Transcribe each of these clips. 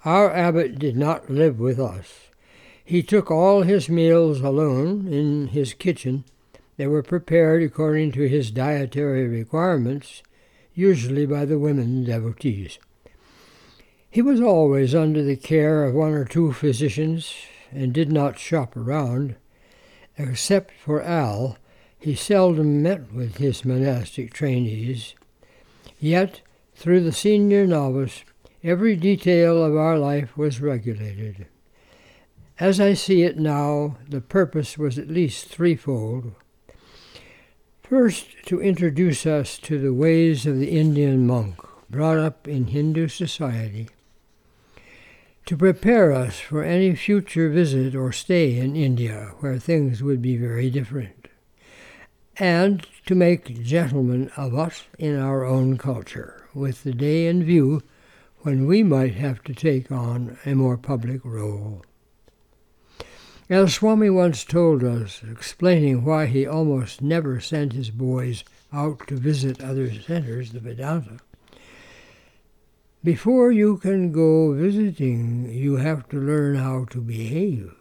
Our abbot did not live with us. He took all his meals alone in his kitchen. They were prepared according to his dietary requirements, usually by the women devotees. He was always under the care of one or two physicians and did not shop around. Except for Al, he seldom met with his monastic trainees. Yet, through the senior novice, every detail of our life was regulated. As I see it now, the purpose was at least threefold. First, to introduce us to the ways of the Indian monk, brought up in Hindu society. To prepare us for any future visit or stay in India, where things would be very different. And to make gentlemen of us in our own culture, with the day in view when we might have to take on a more public role. As Swami once told us, explaining why he almost never sent his boys out to visit other centers of Vedanta, before you can go visiting, you have to learn how to behave.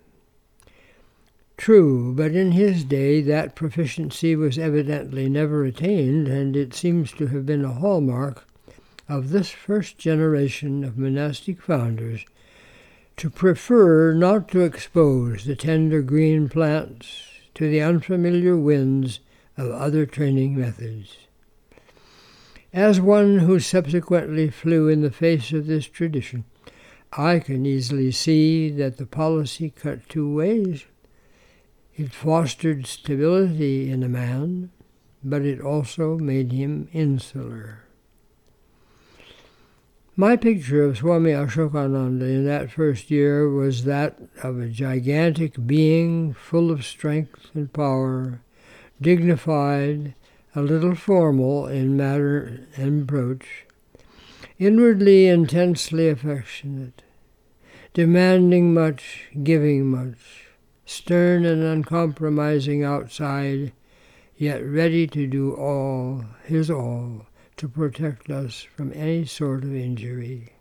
True, but in his day that proficiency was evidently never attained, and it seems to have been a hallmark of this first generation of monastic founders to prefer not to expose the tender green plants to the unfamiliar winds of other training methods. As one who subsequently flew in the face of this tradition, I can easily see that the policy cut two ways. It fostered stability in a man, but it also made him insular. My picture of Swami Ashokananda in that first year was that of a gigantic being full of strength and power, dignified, a little formal in manner and approach, inwardly intensely affectionate, demanding much, giving much, stern and uncompromising outside, yet ready to do all, his all, to protect us from any sort of injury.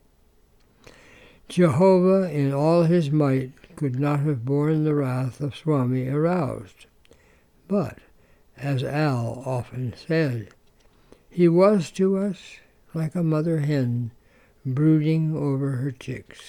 Jehovah in all his might could not have borne the wrath of Swami aroused, but, as Al often said, he was to us like a mother hen brooding over her chicks.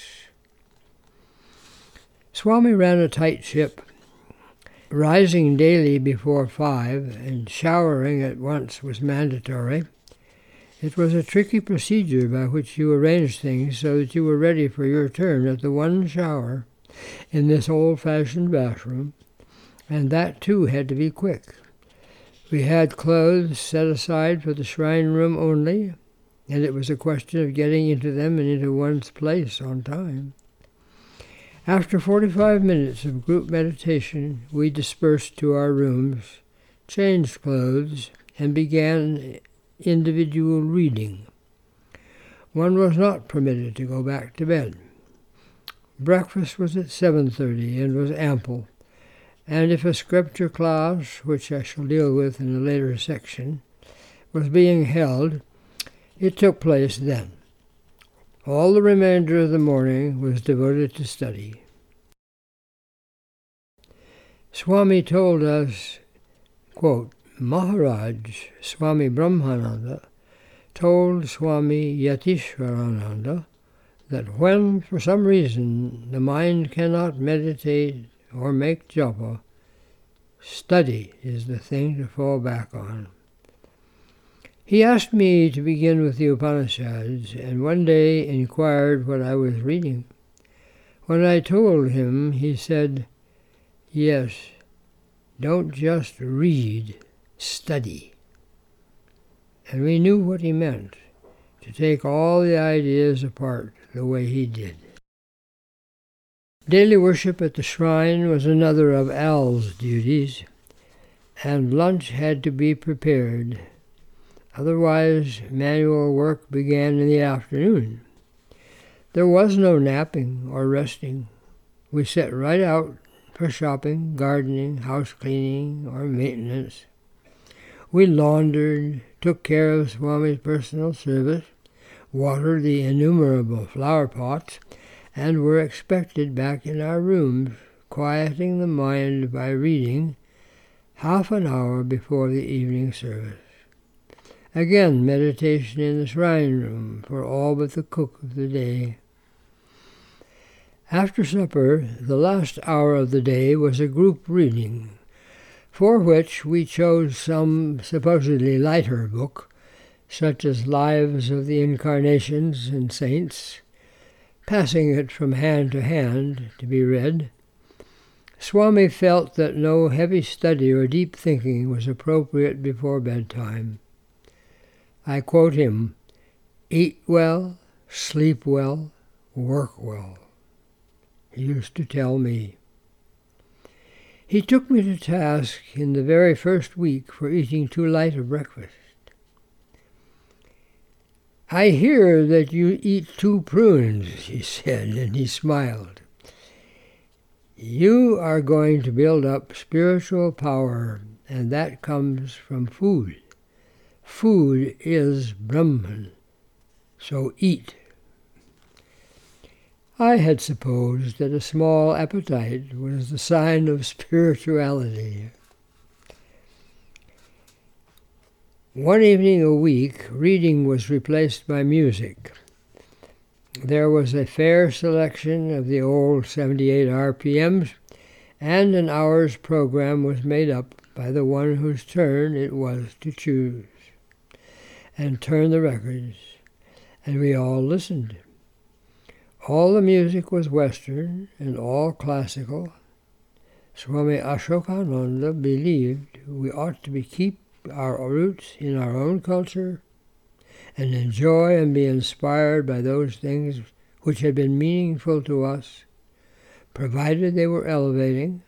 Swami ran a tight ship, rising daily before 5 and showering at once was mandatory. It was a tricky procedure by which you arranged things so that you were ready for your turn at the one shower in this old-fashioned bathroom, and that too had to be quick. We had clothes set aside for the shrine room only, and it was a question of getting into them and into one's place on time. After 45 minutes of group meditation, we dispersed to our rooms, changed clothes, and began individual reading. One was not permitted to go back to bed. Breakfast was at 7:30 and was ample, and if a scripture class, which I shall deal with in a later section, was being held, it took place then. All the remainder of the morning was devoted to study. Swami told us, quote, Maharaj Swami Brahmananda told Swami Yatishwarananda that when, for some reason, the mind cannot meditate or make japa, study is the thing to fall back on. He asked me to begin with the Upanishads, and one day inquired what I was reading. When I told him, he said, "Yes, don't just read, study." And we knew what he meant, to take all the ideas apart the way he did. Daily worship at the shrine was another of Al's duties, and lunch had to be prepared. Otherwise, manual work began in the afternoon. There was no napping or resting. We set right out for shopping, gardening, house cleaning, or maintenance. We laundered, took care of Swami's personal service. water the innumerable flower pots, and were expected back in our rooms, quieting the mind by reading half an hour before the evening service. Again, meditation in the shrine room for all but the cook of the day. After supper, the last hour of the day was a group reading, for which we chose some supposedly lighter book, such as Lives of the Incarnations and Saints, passing it from hand to hand to be read. Swami felt that no heavy study or deep thinking was appropriate before bedtime. I quote him, "Eat well, sleep well, work well," he used to tell me. He took me to task in the very first week for eating too light a breakfast. "I hear that you eat 2 prunes, he said, and he smiled. "You are going to build up spiritual power, and that comes from food. Food is Brahman, so eat." I had supposed that a small appetite was the sign of spirituality. One evening a week, reading was replaced by music. There was a fair selection of the old 78 RPMs, and an hour's program was made up by the one whose turn it was to choose and turn the records, and we all listened. All the music was Western and all classical. Swami Ashokananda believed we ought to keep our roots in our own culture and enjoy and be inspired by those things which had been meaningful to us, provided they were elevating.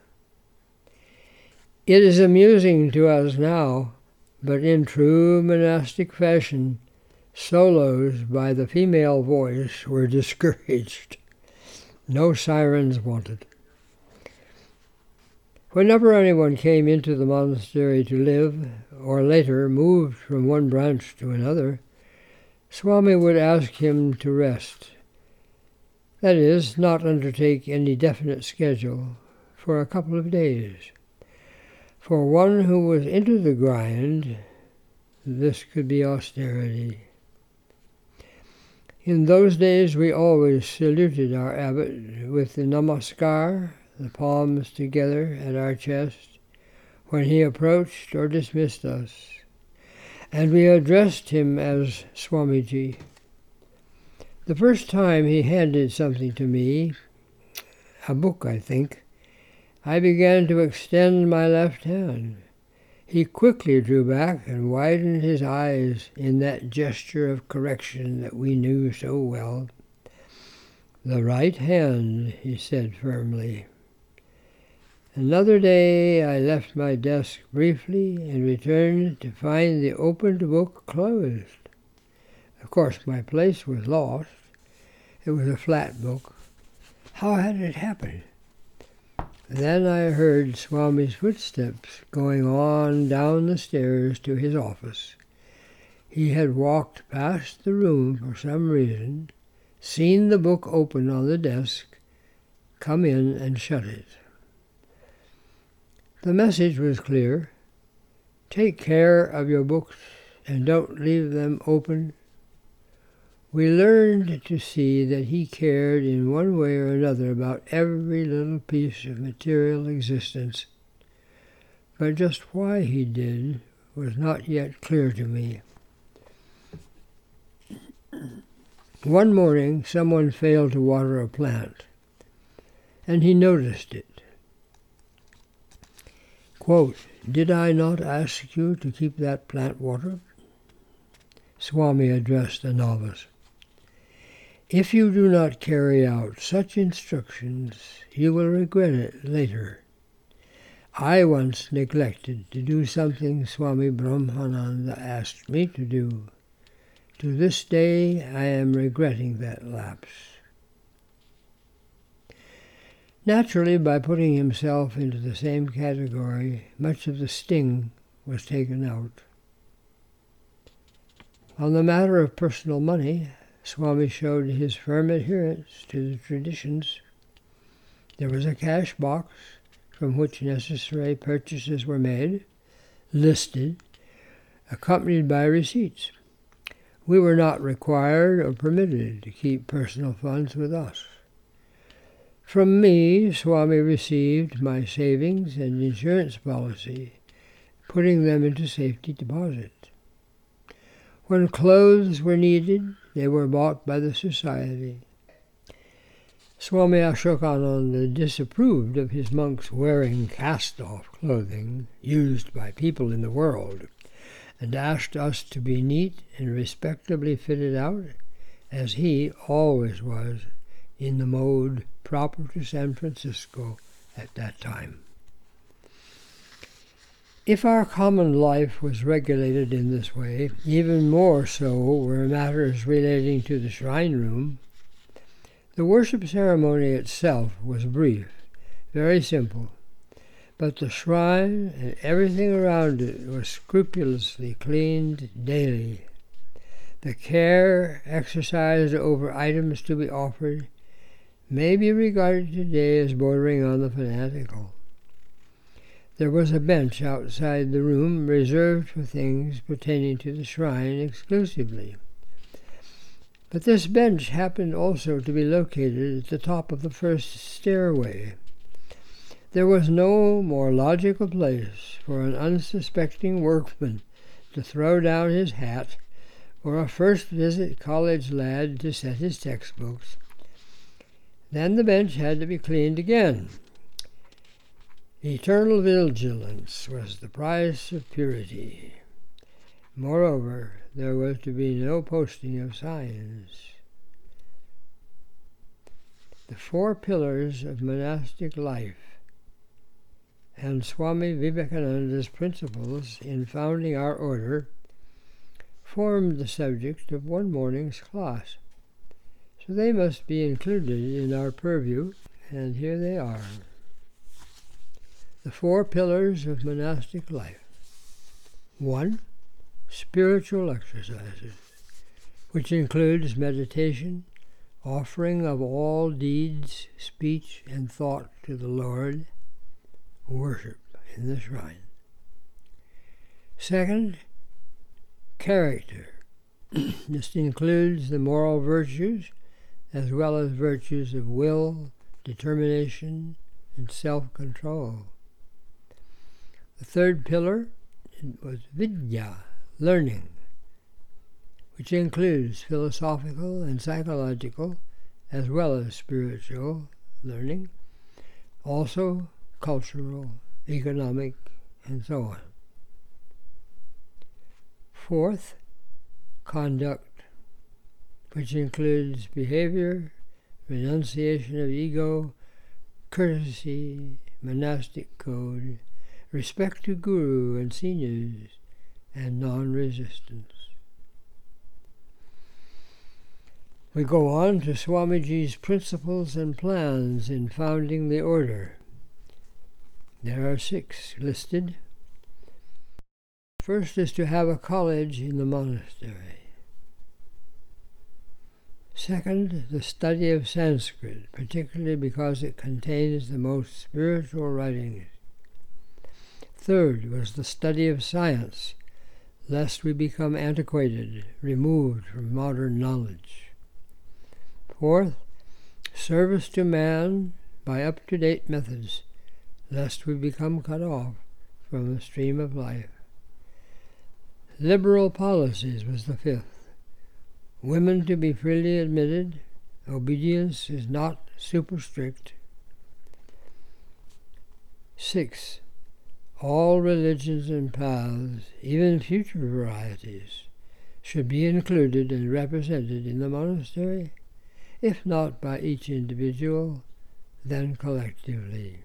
It is amusing to us now, but in true monastic fashion, solos by the female voice were discouraged. No sirens wanted. Whenever anyone came into the monastery to live, or later moved from one branch to another, Swami would ask him to rest. That is, not undertake any definite schedule for a couple of days. For one who was into the grind, this could be austerity. In those days we always saluted our abbot with the namaskar, the palms together at our chest, when he approached or dismissed us, and we addressed him as Swamiji. The first time he handed something to me, a book I think, I began to extend my left hand. He quickly drew back and widened his eyes in that gesture of correction that we knew so well. "The right hand," he said firmly. Another day I left my desk briefly and returned to find the opened book closed. Of course my place was lost. It was a flat book. How had it happened? Then I heard Swami's footsteps going on down the stairs to his office. He had walked past the room for some reason, seen the book open on the desk, come in and shut it. The message was clear. Take care of your books and don't leave them open. We learned to see that he cared in one way or another about every little piece of material existence, but just why he did was not yet clear to me. One morning someone failed to water a plant, and he noticed it. Quote, "Did I not ask you to keep that plant watered?" Swami addressed a novice. "If you do not carry out such instructions, you will regret it later. I once neglected to do something Swami Brahmananda asked me to do. To this day I am regretting that lapse." Naturally, by putting himself into the same category, much of the sting was taken out. On the matter of personal money, Swami showed his firm adherence to the traditions. There was a cash box from which necessary purchases were made, listed, accompanied by receipts. We were not required or permitted to keep personal funds with us. From me, Swami received my savings and insurance policy, putting them into safety deposits. When clothes were needed, they were bought by the society. Swami Ashokananda disapproved of his monks wearing cast-off clothing used by people in the world, and asked us to be neat and respectably fitted out, as he always was in the mode proper to San Francisco at that time. If our common life was regulated in this way, even more so were matters relating to the shrine room. The worship ceremony itself was brief, very simple, but the shrine and everything around it was scrupulously cleaned daily. The care exercised over items to be offered may be regarded today as bordering on the fanatical. There was a bench outside the room reserved for things pertaining to the shrine exclusively. But this bench happened also to be located at the top of the first stairway. There was no more logical place for an unsuspecting workman to throw down his hat or a first-visit college lad to set his textbooks. Then the bench had to be cleaned again. Eternal vigilance was the price of purity. Moreover, there was to be no posting of signs. The 4 pillars of monastic life and Swami Vivekananda's principles in founding our order formed the subject of one morning's class. So they must be included in our purview, and here they are. The 4 pillars of monastic life. 1. Spiritual exercises, which includes meditation, offering of all deeds, speech, and thought to the Lord, worship in the shrine. 2. Character. This includes the moral virtues as well as virtues of will, determination, and self-control. The 3rd pillar was vidya, learning, which includes philosophical and psychological as well as spiritual learning, also cultural, economic, and so on. 4th, conduct, which includes behavior, renunciation of ego, courtesy, monastic code, respect to guru and seniors, and non-resistance. We go on to Swamiji's principles and plans in founding the order. There are 6 listed. First is to have a college in the monastery. Second, the study of Sanskrit, particularly because it contains the most spiritual writings. Third was the study of science, lest we become antiquated, removed from modern knowledge. Fourth, service to man by up-to-date methods, lest we become cut off from the stream of life. Liberal policies was the 5th. Women to be freely admitted. Obedience is not super strict. 6. All religions and paths, even future varieties, should be included and represented in the monastery, if not by each individual, then collectively.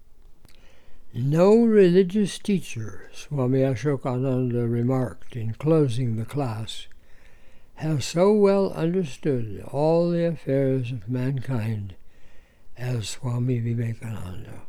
No religious teacher, Swami Ashokananda remarked in closing the class, has so well understood all the affairs of mankind as Swami Vivekananda.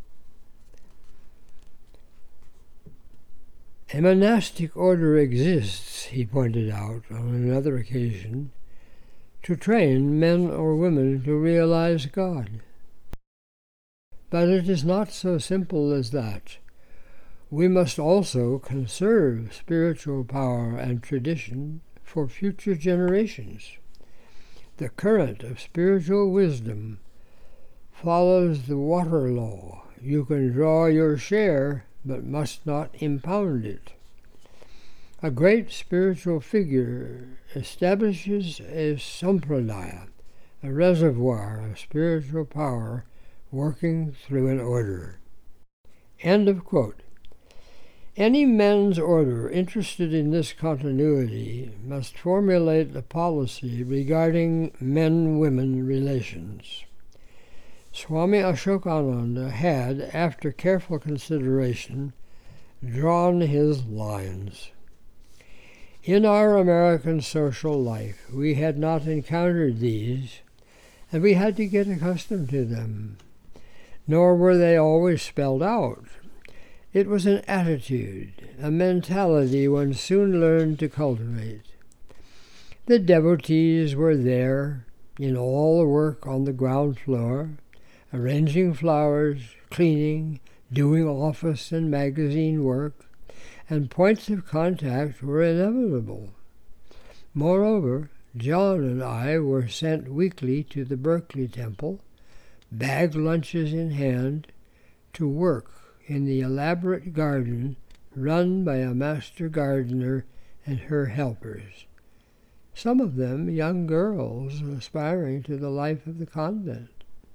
A monastic order exists, he pointed out on another occasion, to train men or women to realize God. But it is not so simple as that. We must also conserve spiritual power and tradition for future generations. The current of spiritual wisdom follows the water law. You can draw your share, but must not impound it. A great spiritual figure establishes a sampradaya, a reservoir of spiritual power working through an order. End of quote. Any men's order interested in this continuity must formulate a policy regarding men-women relations. Swami Ashokananda had, after careful consideration, drawn his lines. In our American social life, we had not encountered these, and we had to get accustomed to them. Nor were they always spelled out. It was an attitude, a mentality one soon learned to cultivate. The devotees were there in all the work on the ground floor, arranging flowers, cleaning, doing office and magazine work, and points of contact were inevitable. Moreover, John and I were sent weekly to the Berkeley Temple, bag lunches in hand, to work in the elaborate garden run by a master gardener and her helpers, some of them young girls aspiring to the life of the convent.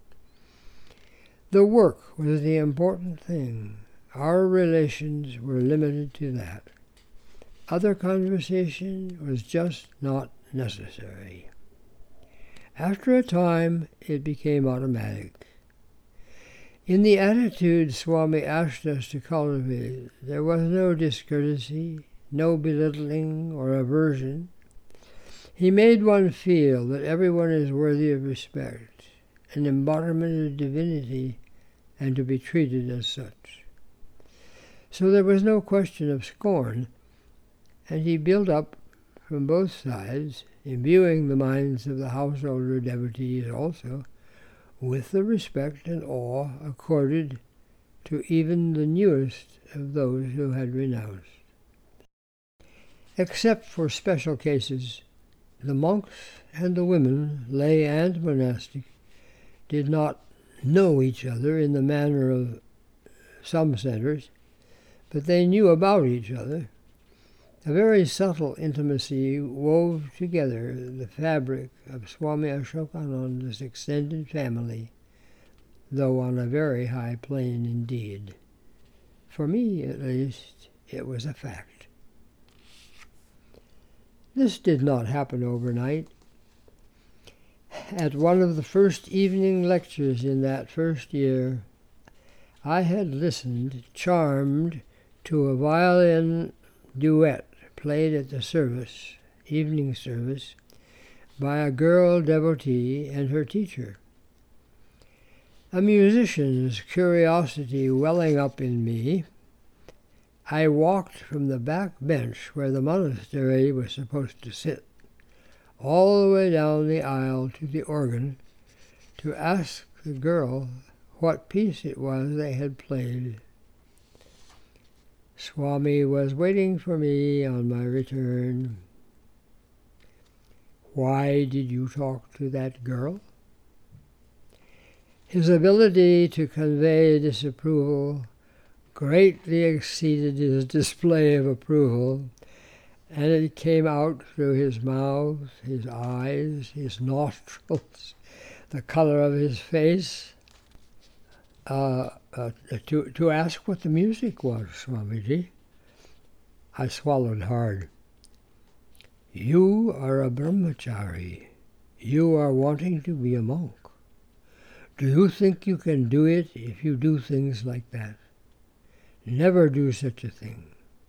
The work was the important thing. Our relations were limited to that. Other conversation was just not necessary. After a time, it became automatic. In the attitude Swami asked us to cultivate, there was no discourtesy, no belittling or aversion. He made one feel that everyone is worthy of respect, an embodiment of divinity, and to be treated as such. So there was no question of scorn, and he built up from both sides, imbuing the minds of the householder devotees also with the respect and awe accorded to even the newest of those who had renounced. Except for special cases, the monks and the women, lay and monastic, did not know each other in the manner of some centers, but they knew about each other. A very subtle intimacy wove together the fabric of Swami Ashokananda's extended family, though on a very high plane indeed. For me, at least, it was a fact. This did not happen overnight. At one of the first evening lectures in that first year, I had listened, charmed, to a violin duet played at the evening service, by a girl devotee and her teacher. A musician's curiosity welling up in me, I walked from the back bench where the monastery was supposed to sit, all the way down the aisle to the organ, to ask the girl what piece it was they had played. Swami was waiting for me on my return. Why did you talk to that girl? His ability to convey disapproval greatly exceeded his display of approval, and it came out through his mouth, his eyes, his nostrils, the color of his face. To ask what the music was, Swamiji. I swallowed hard. You are a brahmachari. You are wanting to be a monk. Do you think you can do it if you do things like that? Never do such a thing.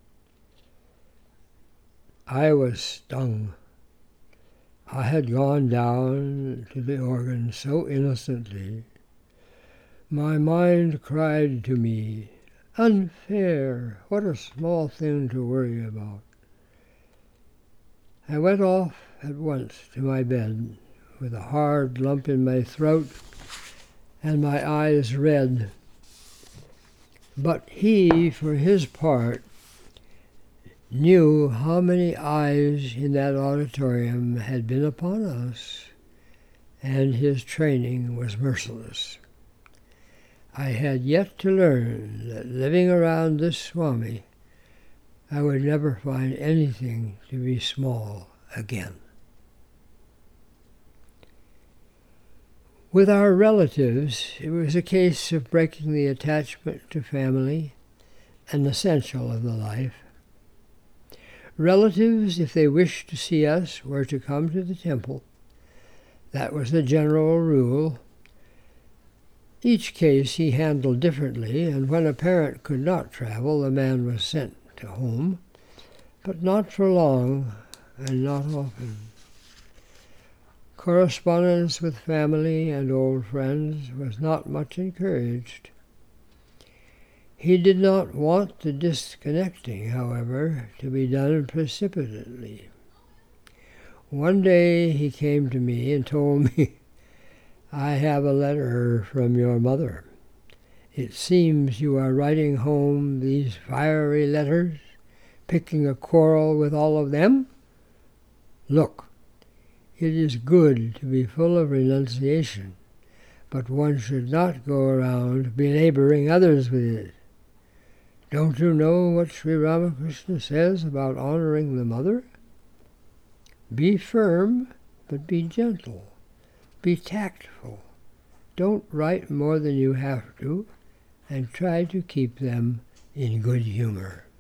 I was stung. I had gone down to the organ so innocently. My mind cried to me, unfair, what a small thing to worry about. I went off at once to my bed, with a hard lump in my throat and my eyes red. But he, for his part, knew how many eyes in that auditorium had been upon us, and his training was merciless. I had yet to learn that living around this Swami, I would never find anything to be small again. With our relatives, it was a case of breaking the attachment to family, an essential of the life. Relatives, if they wished to see us, were to come to the temple. That was the general rule. Each case he handled differently, and when a parent could not travel, the man was sent to home, but not for long and not often. Correspondence with family and old friends was not much encouraged. He did not want the disconnecting, however, to be done precipitately. One day he came to me and told me, "I have a letter from your mother. It seems you are writing home these fiery letters, picking a quarrel with all of them? Look, it is good to be full of renunciation, but one should not go around belaboring others with it. Don't you know what Sri Ramakrishna says about honoring the mother? Be firm, but be gentle. Be tactful. Don't write more than you have to, and try to keep them in good humor."